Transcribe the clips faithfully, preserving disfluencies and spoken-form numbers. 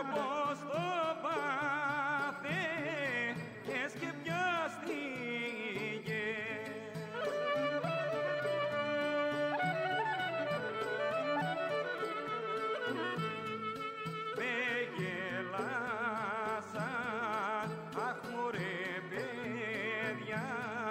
πως το πάθες και πιάστηκες. Με γελάσα, αχ μωρέ παιδιά.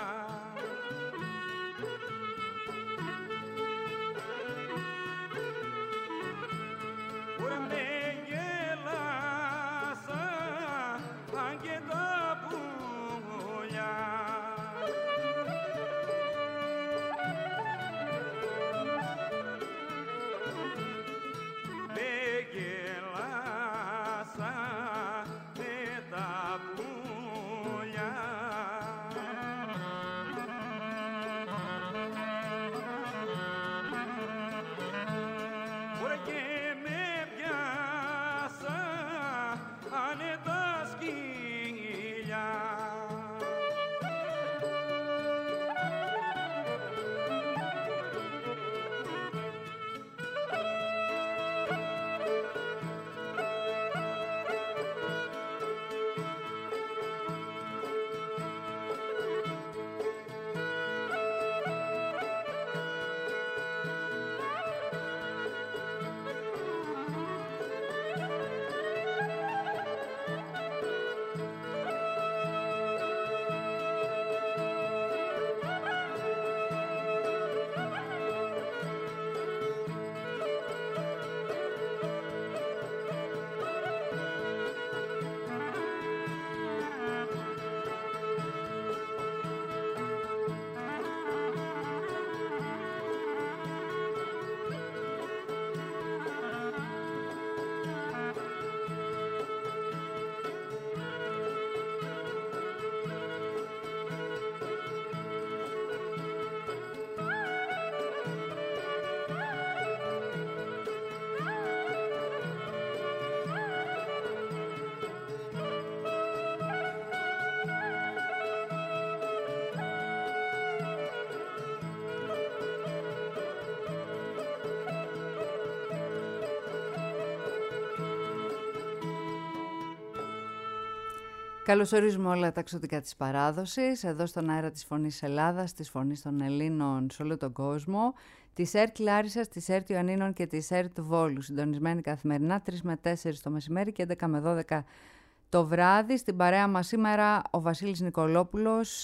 Καλωσορίζουμε όλα τα εξωτικά της παράδοσης, εδώ στον αέρα της Φωνής Ελλάδας, της Φωνής των Ελλήνων σε όλο τον κόσμο, της ΕΡΤ Λάρισσας, της ΕΡΤ Ιωαννίνων και της ΕΡΤ Βόλου, συντονισμένη καθημερινά τρεις με τέσσερις το μεσημέρι και έντεκα με δώδεκα το βράδυ. Στην παρέα μας σήμερα ο Βασίλης Νικολόπουλος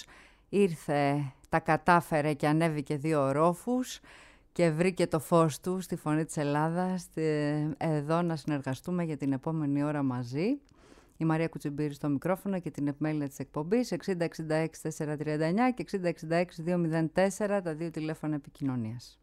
ήρθε, τα κατάφερε και ανέβηκε δύο ορόφους και βρήκε το φως του στη Φωνή της Ελλάδας, εδώ να συνεργαστούμε για την επόμενη ώρα μαζί. Η Μαρία Κουτσιμπήρη στο μικρόφωνο και την επιμέλεια της εκπομπής εξήντα εξήντα έξι τετρακόσια τριάντα εννιά και εξήντα εξήντα έξι διακόσια τέσσερα, τα δύο τηλέφωνα επικοινωνίας.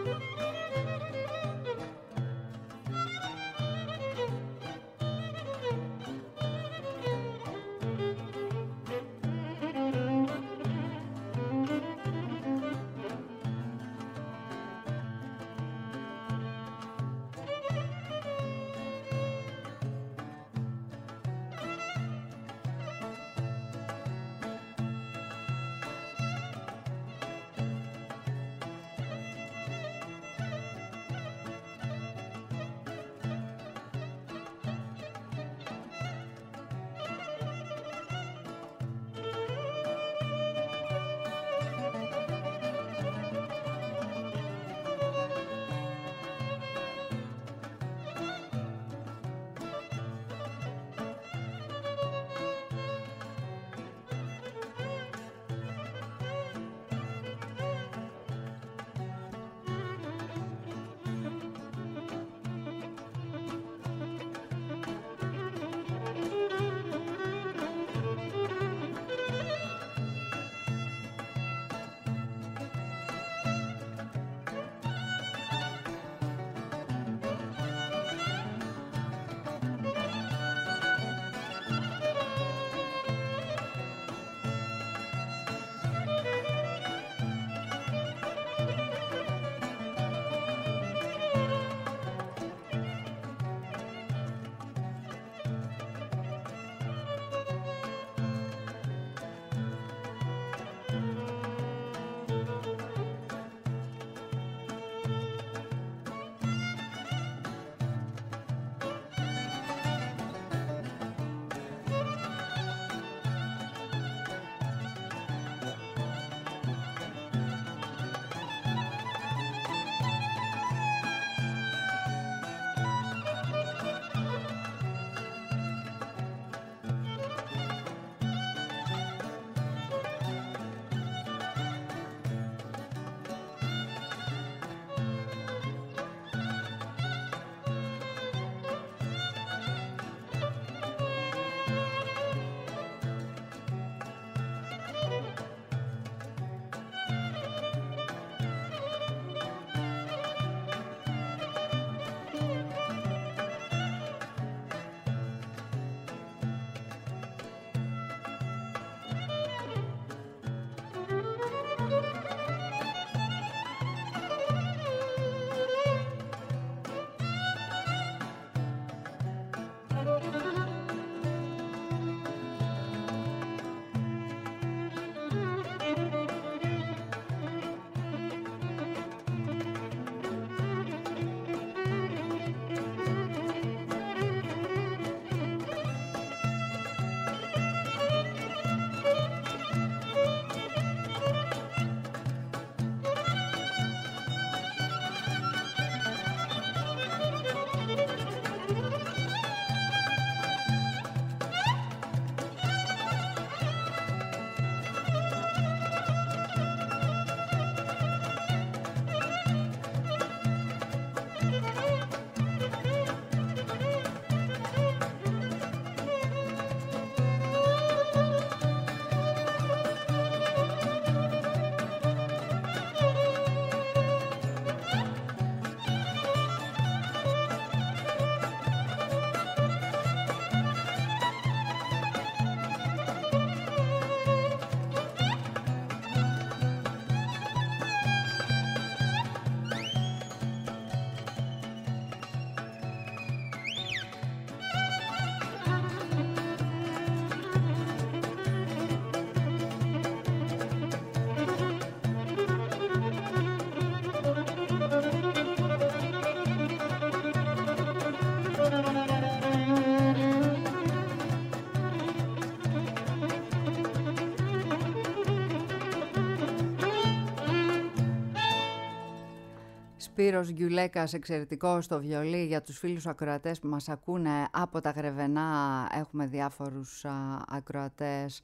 Σπύρος Γκιουλέκας, εξαιρετικός στο βιολί. Για τους φίλους ακροατές που μας ακούνε από τα Γρεβενά, έχουμε διάφορους α, ακροατές.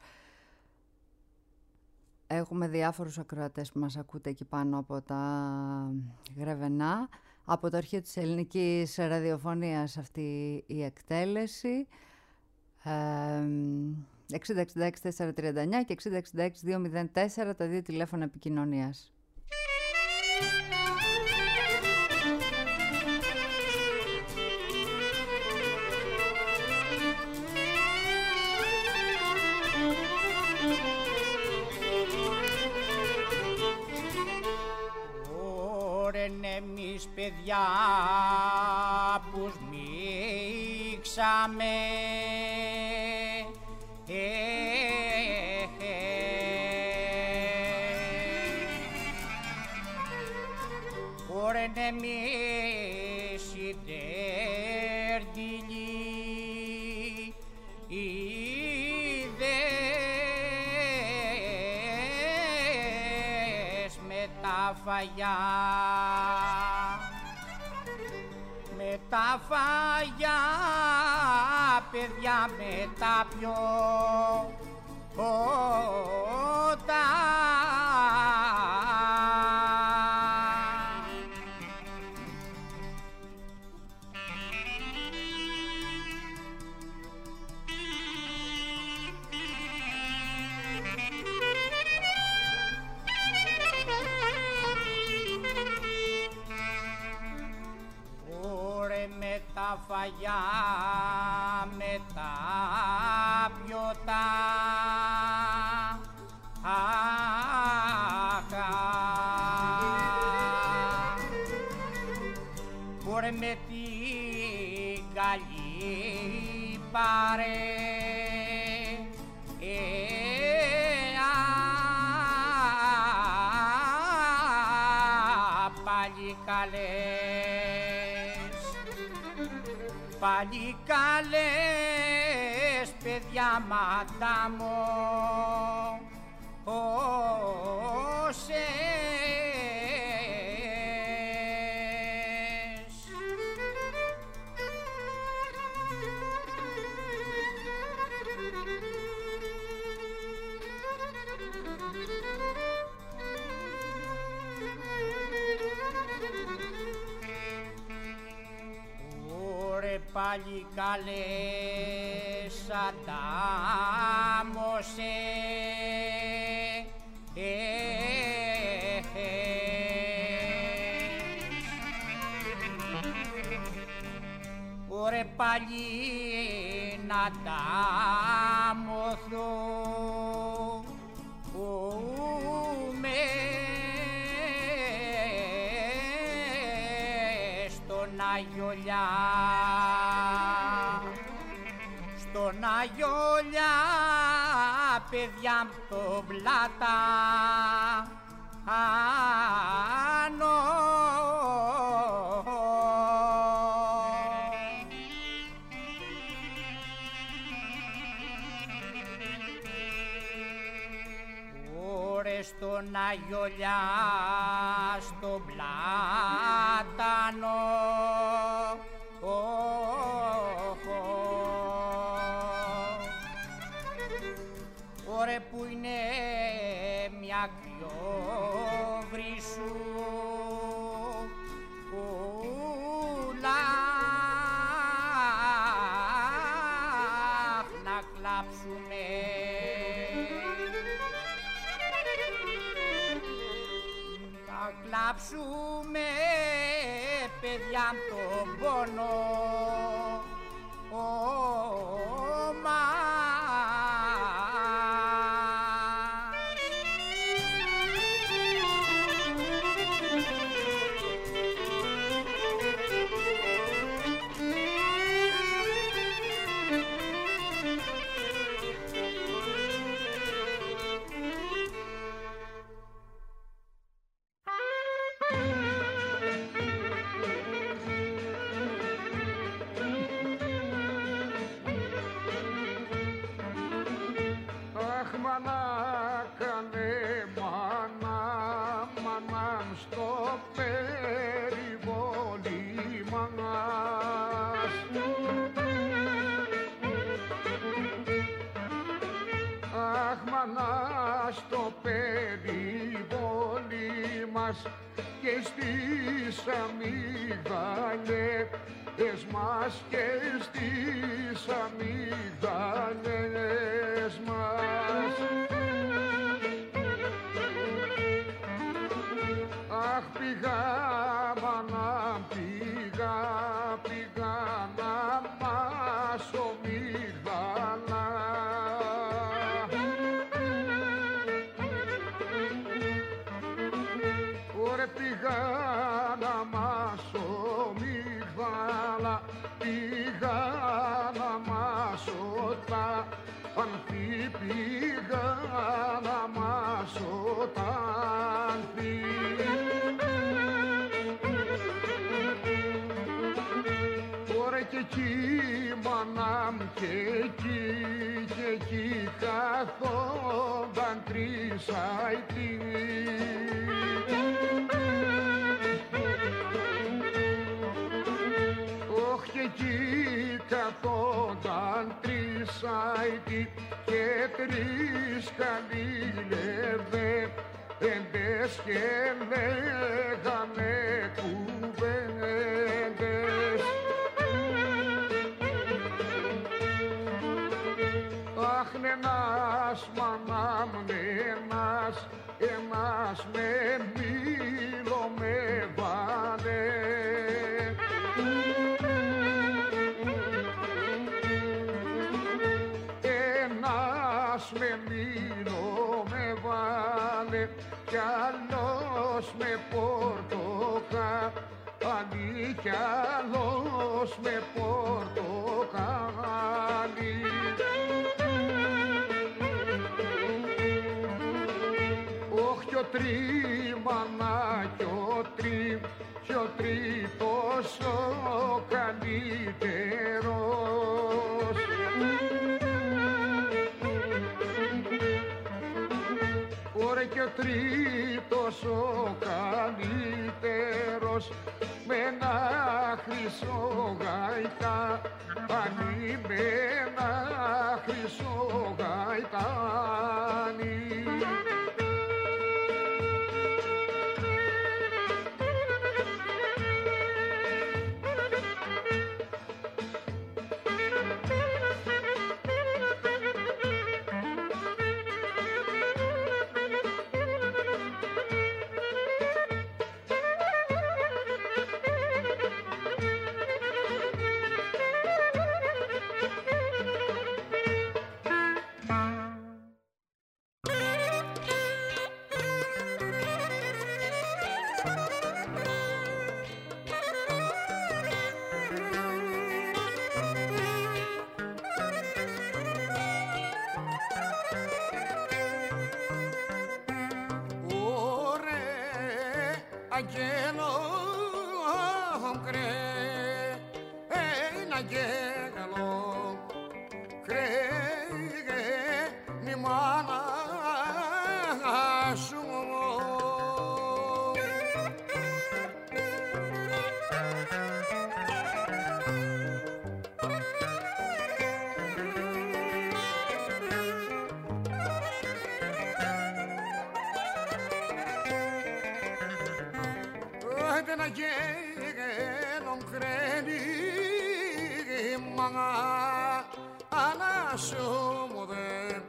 Έχουμε διάφορους ακροατές που μας ακούτε εκεί πάνω από τα Γρεβενά. Από το αρχείο της ελληνικής ραδιοφωνίας αυτή η εκτέλεση. εξήντα εξήντα έξι τετρακόσια τριάντα εννιά και εξήντα εξήντα έξι διακόσια τέσσερα τα δύο τηλέφωνα επικοινωνίας. Ωρεν εμείς παιδιά που σμίξαμε ε, ε, ε. Ωρεν εμείς οι τέρτιλοι είδες με τα φαγιά, με τα φαγιά παιδιά, με τα πιο ποτά. Με τα φαγιά, με τα πιωτά, αχα, μπορέ με την καλή πάρε, ε, α, πάλι καλέ. Πάλι καλές παιδιά μαντάμω όσες. Πάλι καλές αντάμωσε ε, ε, Ωρε πάλι να αντάμωθούμε στον Αγιολιά, στον Αγιολιά παιδιά μ' το πλάτα άνω. Ωρε στον Αγιολιά στον πλάτανο Ωρε που είναι μια κρυόβρυσου πουλά να κλάψουμε, να κλάψουμε παιδιά μ' τον πόνο ο στο περιβόλι μας και στις αμυγδαλιές μας και στις αμυγδαλιές μας. Αχ, πήγα μάνα, πήγα, πήγα να μάσω μυγδαλά. Ωρε πήγα μάσω μυγδάλα, πήγα να μάσω τα ανθή, πήγα να μάσω τα ανθή. Τώρα και εκεί μάνα μου και εκεί και εκεί καθόνταν τρισαετή. Όχ και εκεί καθόνταν τρισαετή και τρεις καλήλευε εντες και λέγανε κουβέντες. Αχ, νενάς, μάνα μου, νενάς, ένας με μήλο με βάλε. Ένας με μήλο με βάλε κι άλλος με πορτοκάλι κι άλλος με πορτοκάλι. Όχ, κι ο τρίμανα κι ο τρί κι ο τρίτος ο καλύτερος. Ωραία, και ο τρίτος ο καλύτερος με ένα χρυσό γαϊτάνι, με ένα χρυσό γαϊτάνι. να γένον κρένει μαγά ανάσωμο δεν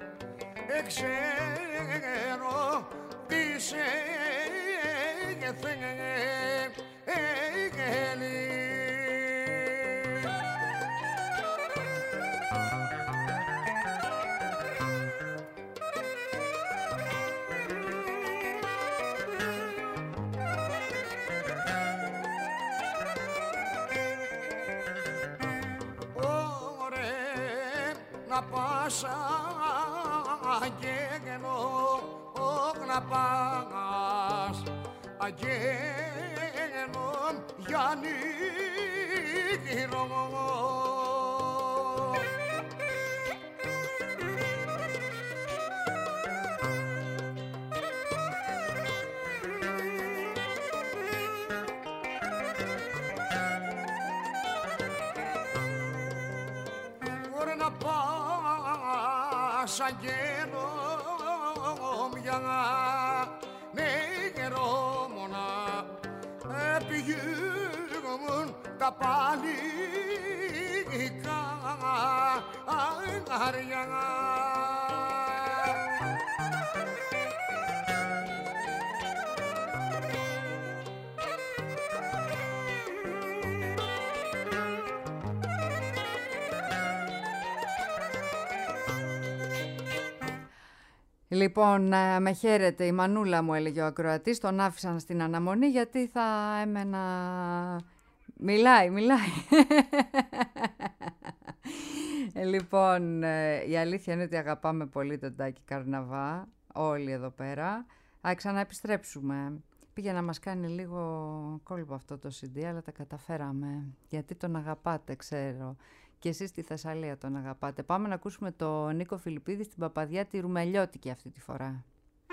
εξέρω τι σε γεθέγελη. Να πάσα αγγέλο, όχι να πας αγγέλο Γιάννη γύρω. Ωραία να πας αγγέλο μια νεγερόμονα πηγαίνουν τα παλικά αγάρια. Λοιπόν, με χαίρετε η Μανούλα μου, έλεγε ο ακροατής, τον άφησαν στην αναμονή γιατί θα έμενα... Μιλάει, μιλάει. Λοιπόν, η αλήθεια είναι ότι αγαπάμε πολύ τον Τάκη Καρναβά, όλοι εδώ πέρα. Α, ξαναεπιστρέψουμε. Πήγε να μας κάνει λίγο κόλπο αυτό το σι ντι, αλλά τα καταφέραμε. Γιατί τον αγαπάτε, ξέρω. Και εσείς στη Θεσσαλία τον αγαπάτε. Πάμε να ακούσουμε τον Νίκο Φιλιππίδη στην Παπαδιά τη Ρουμελιώτικη αυτή τη φορά.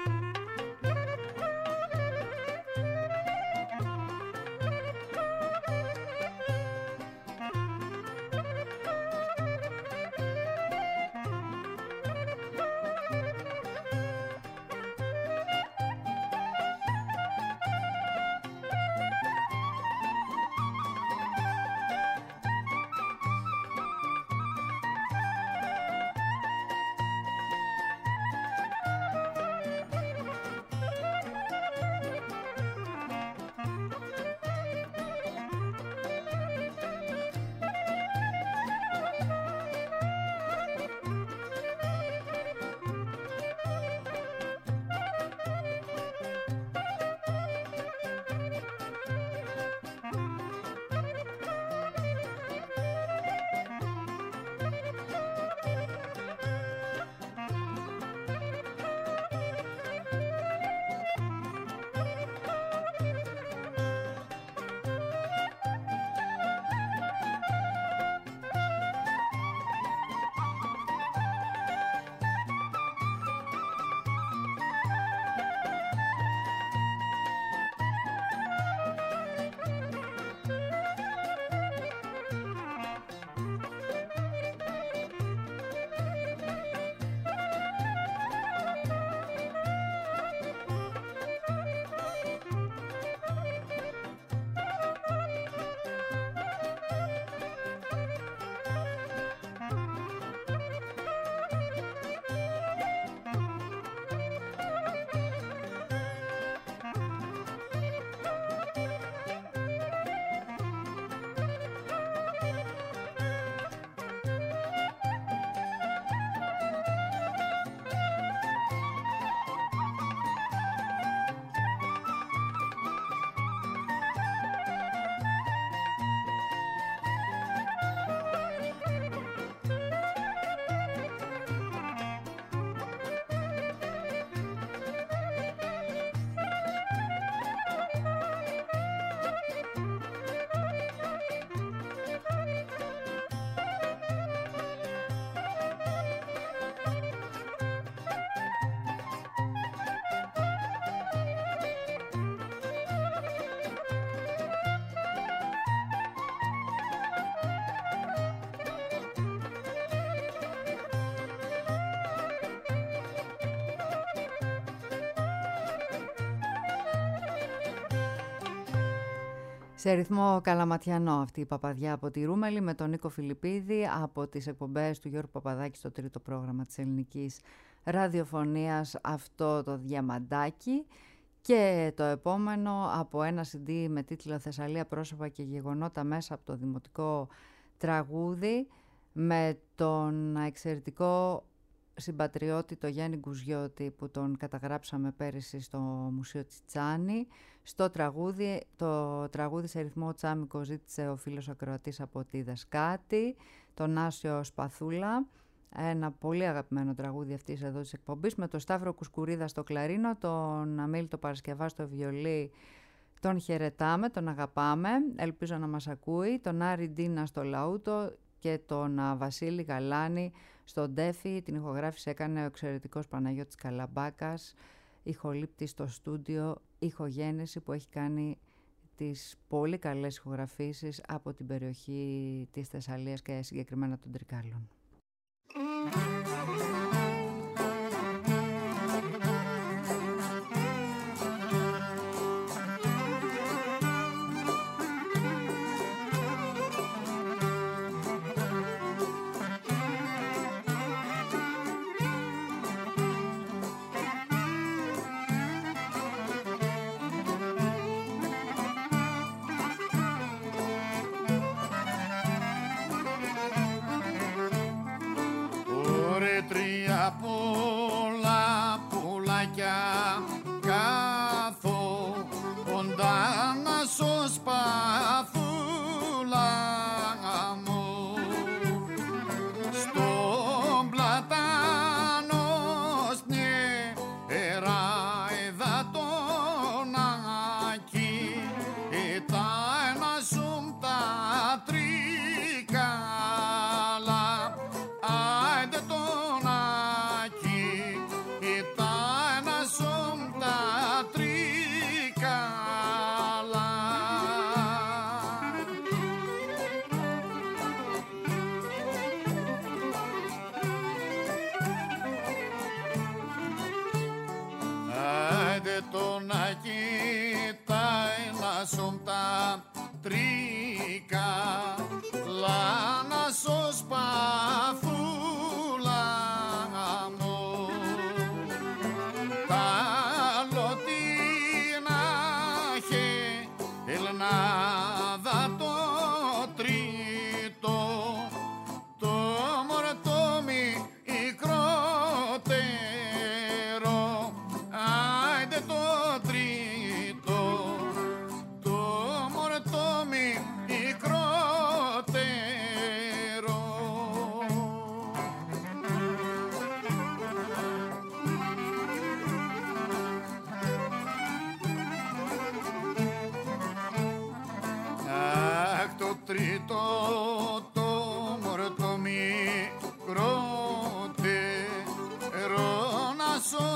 Σε ρυθμό καλαματιανό αυτή η Παπαδιά από τη Ρούμελη με τον Νίκο Φιλιππίδη από τις εκπομπές του Γιώργου Παπαδάκη στο τρίτο πρόγραμμα της ελληνικής ραδιοφωνίας, αυτό το διαμαντάκι. Και το επόμενο από ένα σι ντι με τίτλο «Θεσσαλία, πρόσωπα και γεγονότα» μέσα από το δημοτικό τραγούδι με τον εξαιρετικό συμπατριώτη το Γιάννη Γκουζιώτη που τον καταγράψαμε πέρυσι στο Μουσείο Τσιτσάνι. Στο τραγούδι, το τραγούδι σε ρυθμό τσάμικο ζήτησε ο φίλος ακροατής από τη Δασκάτη, τον Άσιο Σπαθούλα. Ένα πολύ αγαπημένο τραγούδι αυτής εδώ της εκπομπής με τον Σταύρο Κουσκουρίδα στο κλαρίνο, τον Αμίλτο Παρασκευά στο βιολί. Τον χαιρετάμε, τον αγαπάμε, ελπίζω να μας ακούει, τον Άρη Ντίνα στο λαούτο και τον Βασίλη Γαλάνη στο ντέφι. Την ηχογράφηση έκανε ο εξαιρετικός Παναγιώτης Καλαμπάκας, ηχολήπτης στο στούντιο Ηχογένεση, που έχει κάνει τις πολύ καλές ηχογραφήσεις από την περιοχή της Θεσσαλίας και συγκεκριμένα των Τρικάλων. καλά να σου σπαθούλα μου τα λωτίνα χε Ελληνάδα το τρίτο το μορτόμι μικρότερο άιντε το τρίτο το μορτόμι μικρότερο. Αχ το τρίτο το μορτόμι μικρότερο να σου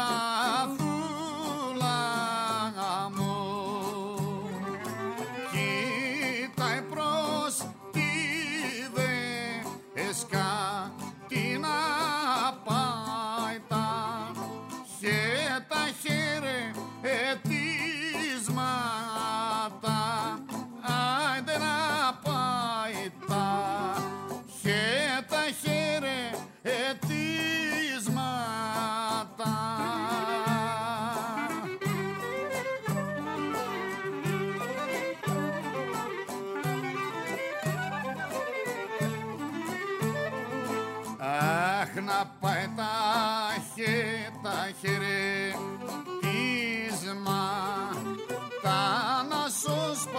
σπαθούλα μου κοίταει προς τη δέσκα την απάιτα και τα χαιρετίσματα άιντε να πάει τα και τα χαιρετίσματα. Αχ να πάει τα χε, τα χαιρετίσματα να σου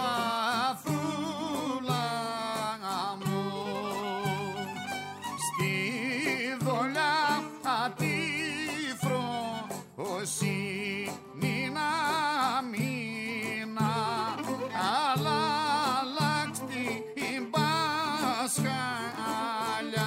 σπαθούλα μου στη δολιά ατύφροσύνη να μήνα αλλά αλλάξτη η Πασχάλια.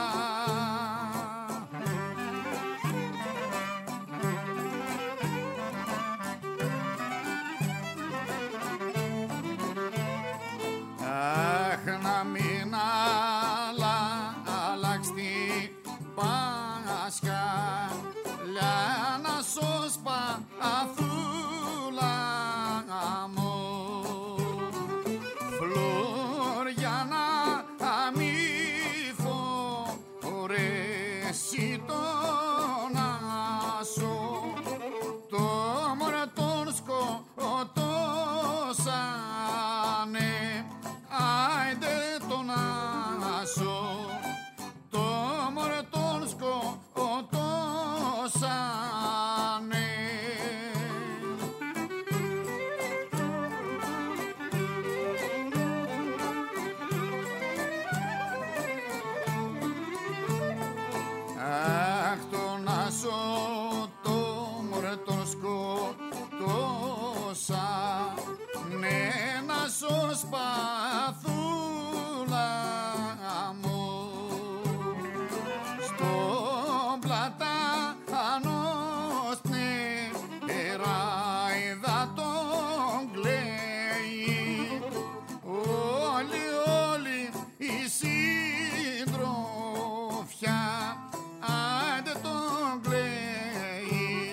Αχ να μην άλλα αλλάξτη Πασχάλια να σου σπαθούλα μου Φλωριανά μη φορέσει τον άσο το μωρτόν σκοτώσανε άιντε τον άσο το μωρτόν σκοτώσανε. Αχ τον άσο το μωρτόν σκοτώσανε να σου σπαθούλα μου στον πλατάνο νεράιδα τον κλαίει όλοι όλοι η συντροφιά άντε τον κλαίει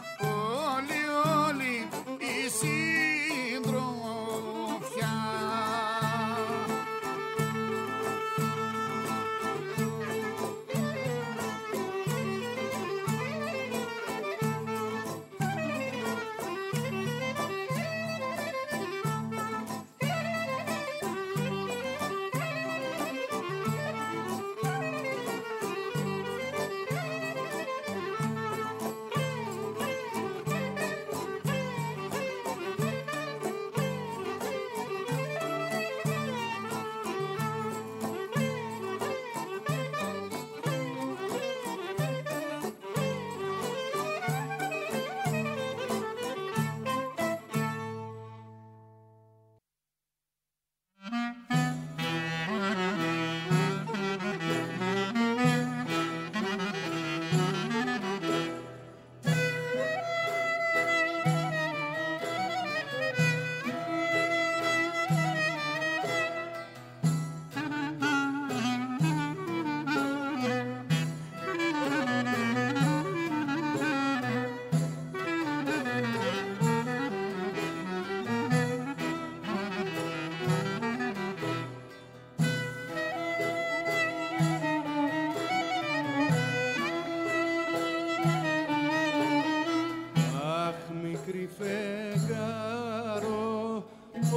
όλοι όλοι η συντροφιά.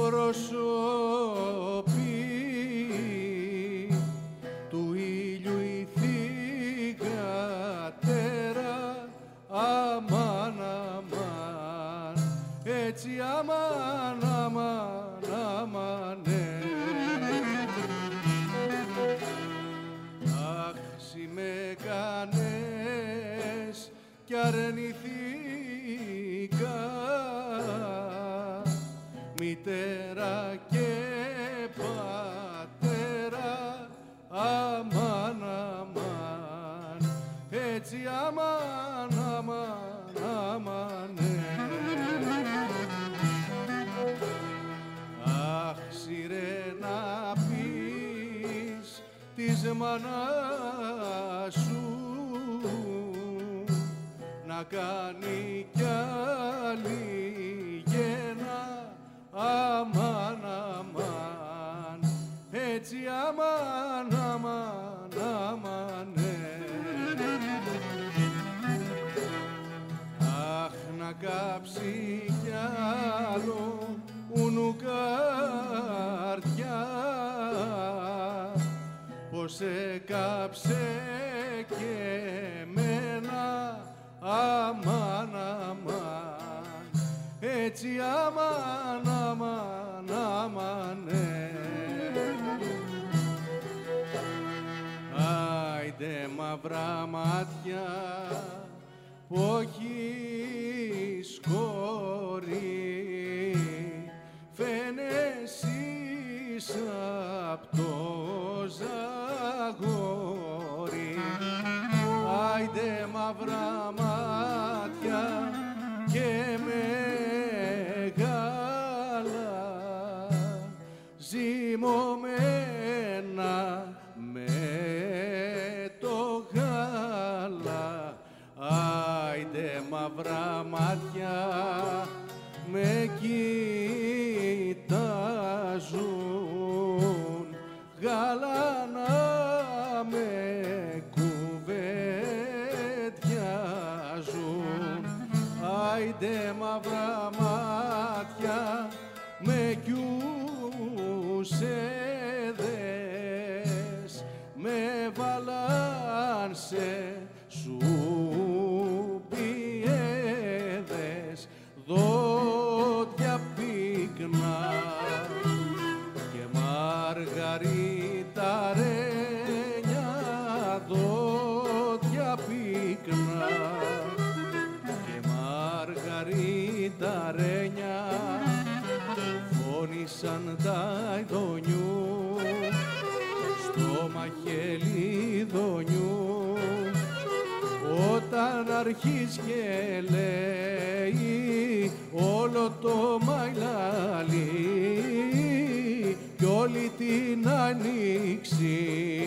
προσώπη του ήλιου η θυγατέρα, αμάν, αμάν, έτσι αμάν, αμάν, αμανέ. Αχ, συ με κάνες κι αρνηθήκα, μητέρα και πατέρα, αμάν, αμάν, έτσι αμάν, αμάν, αμανέ. Αχ, σειρέ να πεις της μανάς σου να κάνει κι άλλη γένα, αμάν, αμάν, έτσι αμάν, αμάν, αμανέ. Αχ, να κάψει κι άλλο ουνου καρδιά, πως έκαψε και εμένα, αμάν, αμάν, έτσι αμάν, αμάν, αμανέ. Άιντε μαυρά μάτια που όχι σκόρη, φαίνεσαι απ' το ζαγόρι. Άιντε μαυρά μάτια και μεγάλα, ζυμωμένα με το γάλα. Άιντε μαυρά μάτια με κοιτάζουν, γάλα να με κουβεντιάζουν. Άιντε μαυρά μάτια με κιούσεδες, με βάλαν σε σουπιέδες, δόντια πυκνά και μαργαρίτα ρένια, δόντια πυκνά και μαργαρίτα ρένια, φώνησαν τα ειδονιού στο μαχαίρι δονιού, όταν αρχίζει και λέει όλο το μαϊλάλι κι όλη την ανοίξη.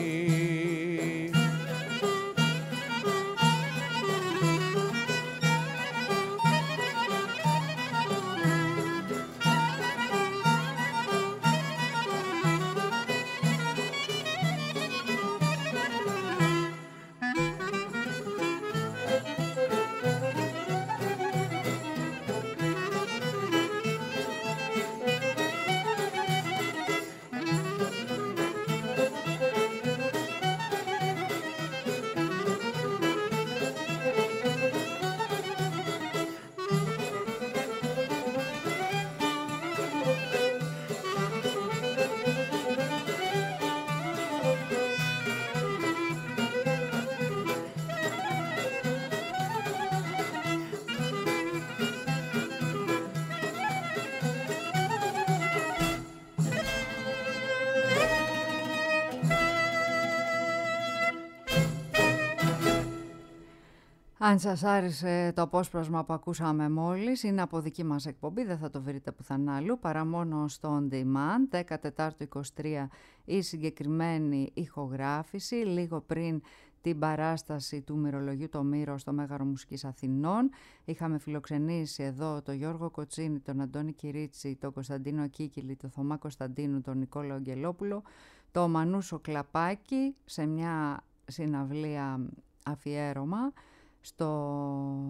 Αν σας άρεσε το απόσπασμα που ακούσαμε μόλις, είναι από δική μας εκπομπή, δεν θα το βρείτε πουθενά αλλού, παρά μόνο στο On Demand, δέκατο είκοσι τρία η συγκεκριμένη ηχογράφηση, λίγο πριν την παράσταση του μυρολογιού το Μύρο στο Μέγαρο Μουσικής Αθηνών. Είχαμε φιλοξενήσει εδώ τον Γιώργο Κοτσίνη, τον Αντώνη Κυρίτσι, τον Κωνσταντίνο Κίκυλη, τον Θωμά Κωνσταντίνου, τον Νικόλαο Αγγελόπουλο, τον Μανούσο Κλαπάκη σε μια συναυλία αφιέρωμα στο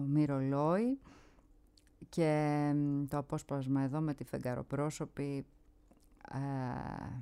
Μυρολόι, και το απόσπασμα εδώ με τη φεγγαροπρόσωπη Ε,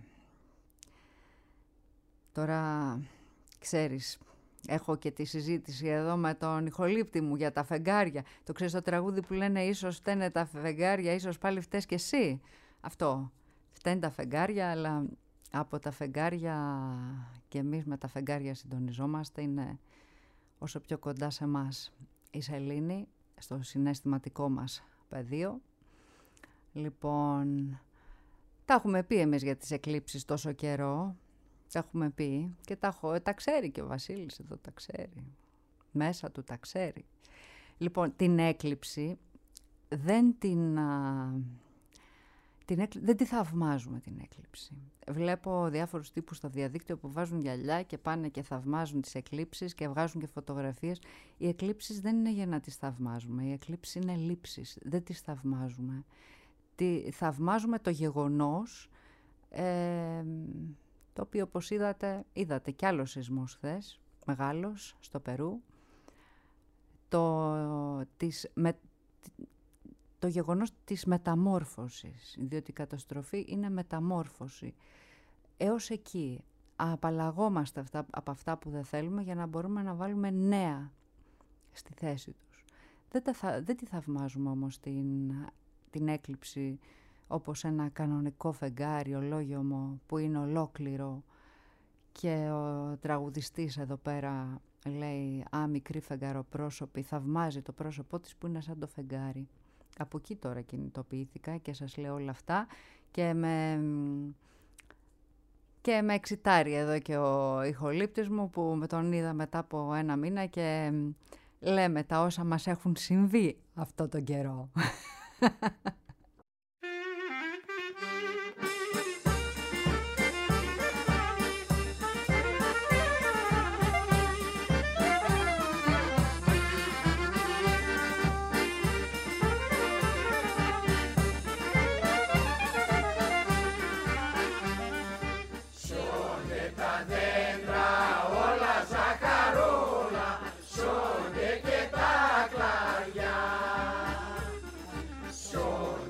τώρα, ξέρεις, έχω και τη συζήτηση εδώ με τον ηχολήπτη μου για τα φεγγάρια. Το ξέρεις το τραγούδι που λένε ίσως φταίνε τα φεγγάρια, ίσως πάλι φταίς και εσύ. Αυτό, φταίνε τα φεγγάρια, αλλά από τα φεγγάρια και εμείς με τα φεγγάρια συντονιζόμαστε, είναι όσο πιο κοντά σε εμάς η σελήνη, στο συναισθηματικό μας πεδίο. Λοιπόν, τα έχουμε πει εμείς για τις εκλήψεις τόσο καιρό, τα έχουμε πει και τα, έχω, τα ξέρει και ο Βασίλης εδώ, τα ξέρει. Μέσα του τα ξέρει. Λοιπόν, την έκλειψη δεν την, α, την έκλ... δεν τη θαυμάζουμε την έκλειψη. Βλέπω διάφορους τύπους στο διαδίκτυο που βάζουν γυαλιά και πάνε και θαυμάζουν τις εκλήψεις και βγάζουν και φωτογραφίες. Οι εκλήψεις δεν είναι για να τις θαυμάζουμε. Οι εκλήψεις είναι λήψεις. Δεν τις θαυμάζουμε. Τι, θαυμάζουμε το γεγονός, ε, το οποίο όπως είδατε, είδατε κι άλλο σεισμός χθες, μεγάλος, στο Περού, το, της, με, το γεγονός της μεταμόρφωσης, διότι η καταστροφή είναι μεταμόρφωση. Έως εκεί απαλλαγόμαστε αυτά, από αυτά που δεν θέλουμε για να μπορούμε να βάλουμε νέα στη θέση τους. Δεν, τα, δεν τη θαυμάζουμε όμως την, την έκλειψη όπως ένα κανονικό φεγγάρι, ολόγιομο που είναι ολόκληρο και ο τραγουδιστής εδώ πέρα λέει «Α, μικρή φεγγαροπρόσωπη», θαυμάζει το πρόσωπό της που είναι σαν το φεγγάρι. Από εκεί τώρα κινητοποιήθηκα και σας λέω όλα αυτά και με, και με εξητάρει εδώ και ο ηχολήπτης μου που με τον είδα μετά από ένα μήνα και λέμε τα όσα μας έχουν συμβεί αυτό τον καιρό. Σιώνε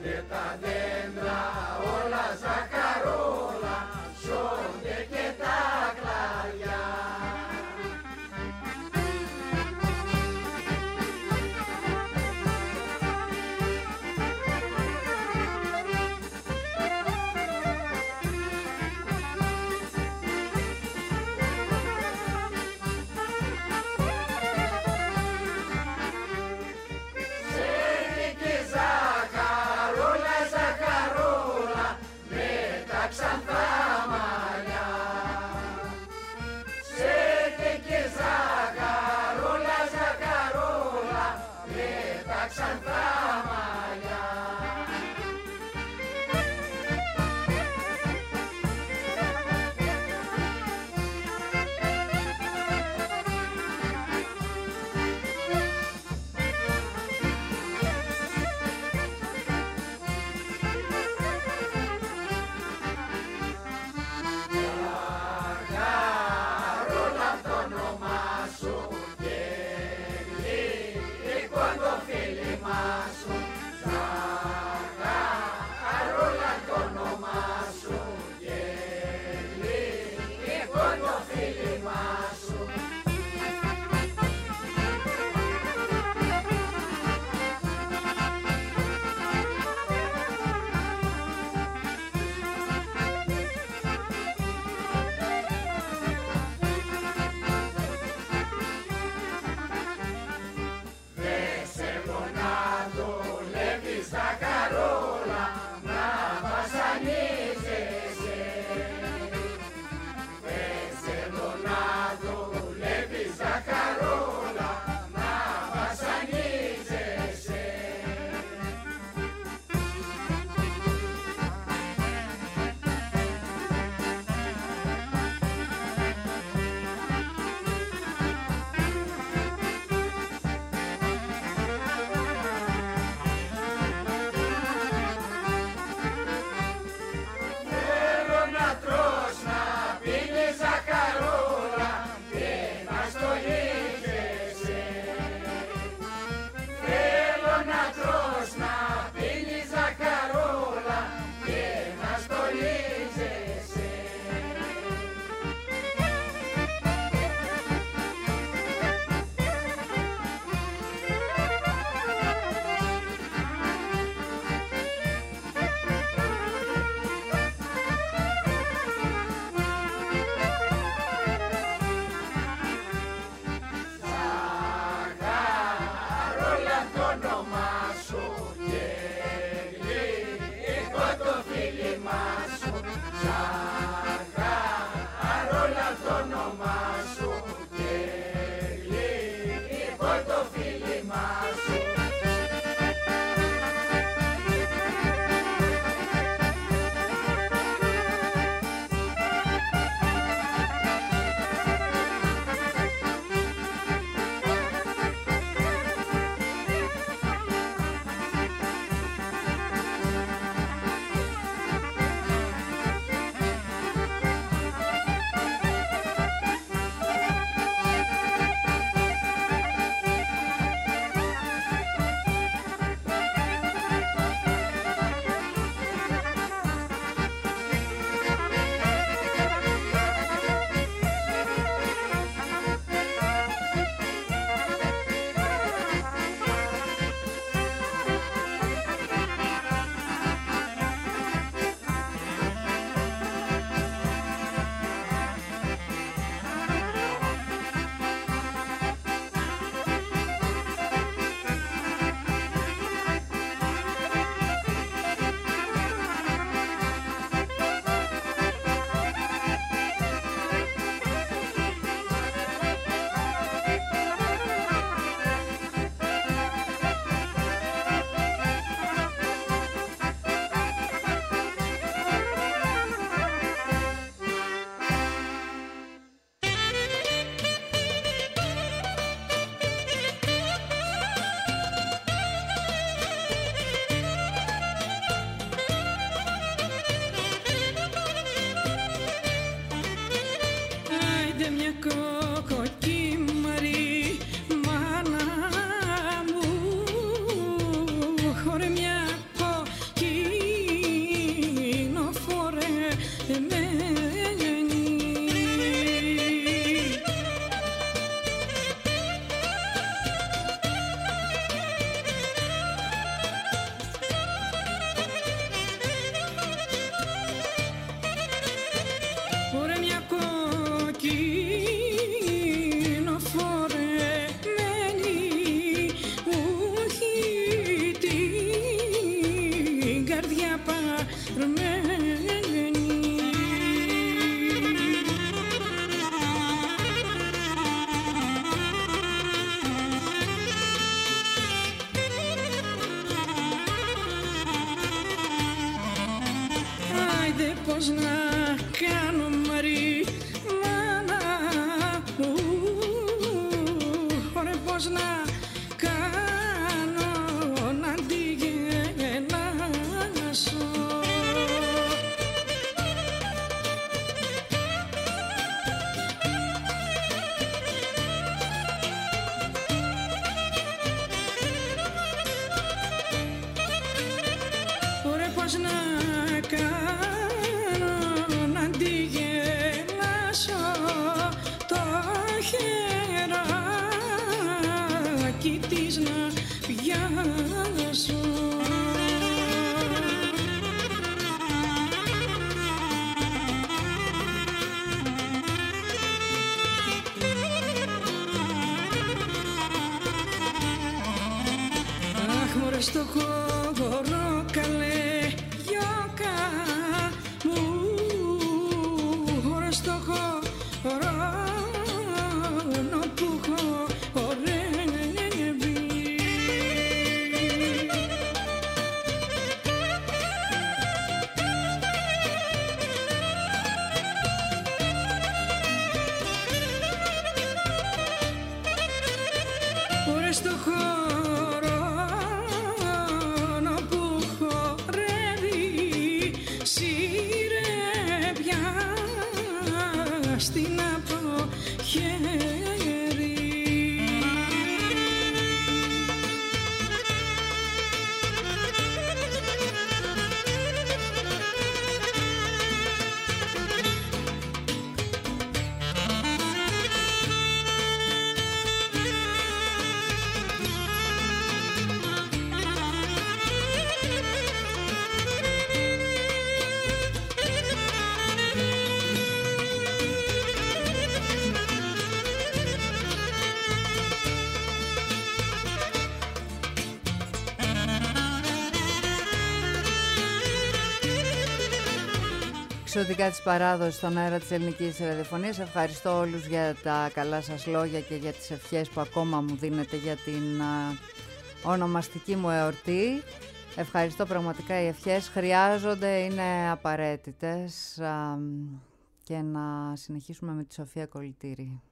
Στο χώρο καλέ γιώκα μου, χώρα στο χώρο που χορεύει. Χώρα στο χώρο στην αποχέρι. Εξωτικά της παράδοσης στον αέρα της ελληνικής ραδιοφωνίας. Ευχαριστώ όλους για τα καλά σας λόγια και για τις ευχές που ακόμα μου δίνετε για την α, ονομαστική μου εορτή. Ευχαριστώ πραγματικά, οι ευχές χρειάζονται, είναι απαραίτητες α, και να συνεχίσουμε με τη Σοφία Κολυτήρη.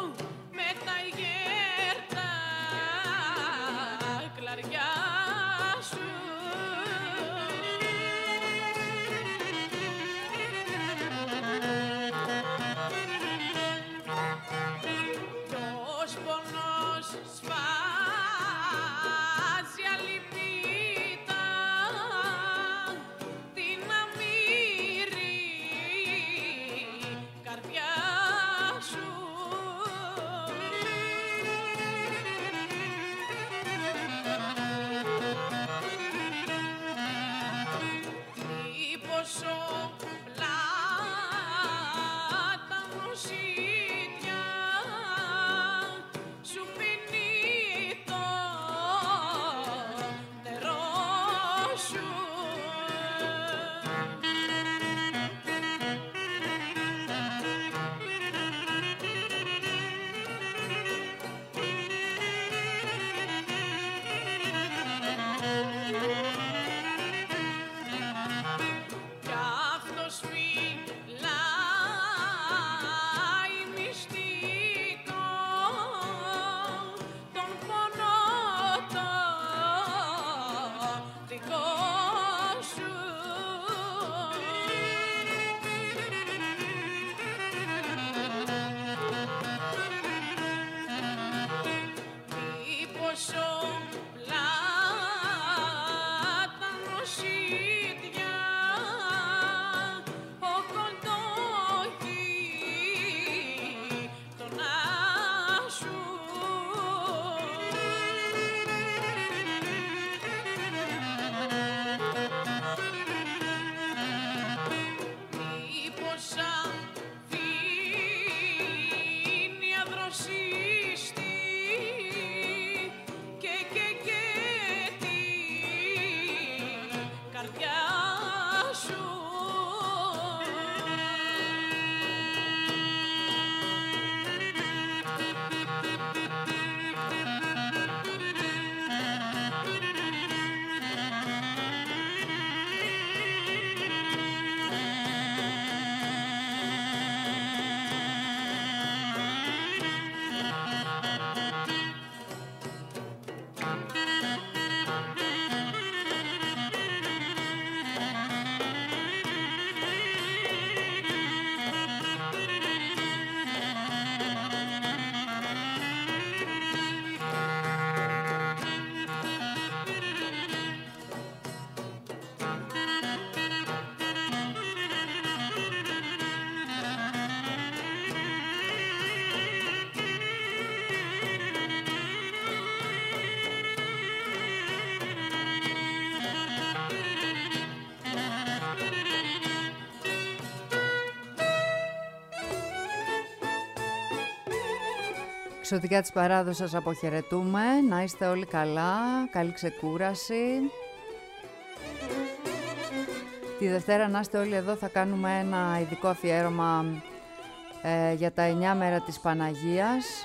Κλαριά εξωτικά της παράδοσης σας αποχαιρετούμε. Να είστε όλοι καλά, καλή ξεκούραση. Τη Δευτέρα να είστε όλοι εδώ, θα κάνουμε ένα ειδικό αφιέρωμα ε, για τα εννιά μέρα της Παναγίας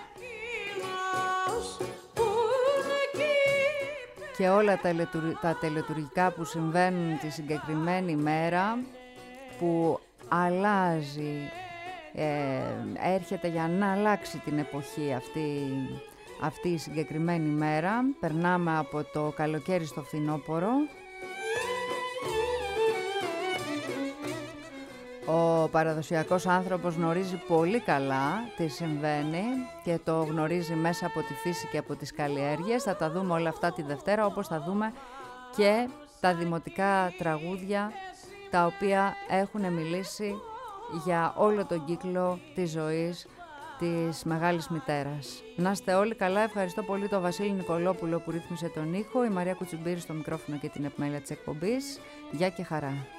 και όλα τα, τα τελετουργικά που συμβαίνουν τη συγκεκριμένη μέρα, που αλλάζει, ε, έρχεται για να αλλάξει την εποχή αυτή, αυτή η συγκεκριμένη μέρα. Περνάμε από το καλοκαίρι στο φθινόπωρο. Ο παραδοσιακός άνθρωπος γνωρίζει πολύ καλά τι συμβαίνει και το γνωρίζει μέσα από τη φύση και από τις καλλιέργειες. Θα τα δούμε όλα αυτά τη Δευτέρα, όπως θα δούμε και τα δημοτικά τραγούδια τα οποία έχουν μιλήσει για όλο τον κύκλο της ζωής της Μεγάλης Μητέρας. Να είστε όλοι καλά. Ευχαριστώ πολύ τον Βασίλη Νικολόπουλο που ρύθμισε τον ήχο, η Μαρία Κουτσουμπύρη στο μικρόφωνο και την επιμέλεια της εκπομπής. Γεια και χαρά.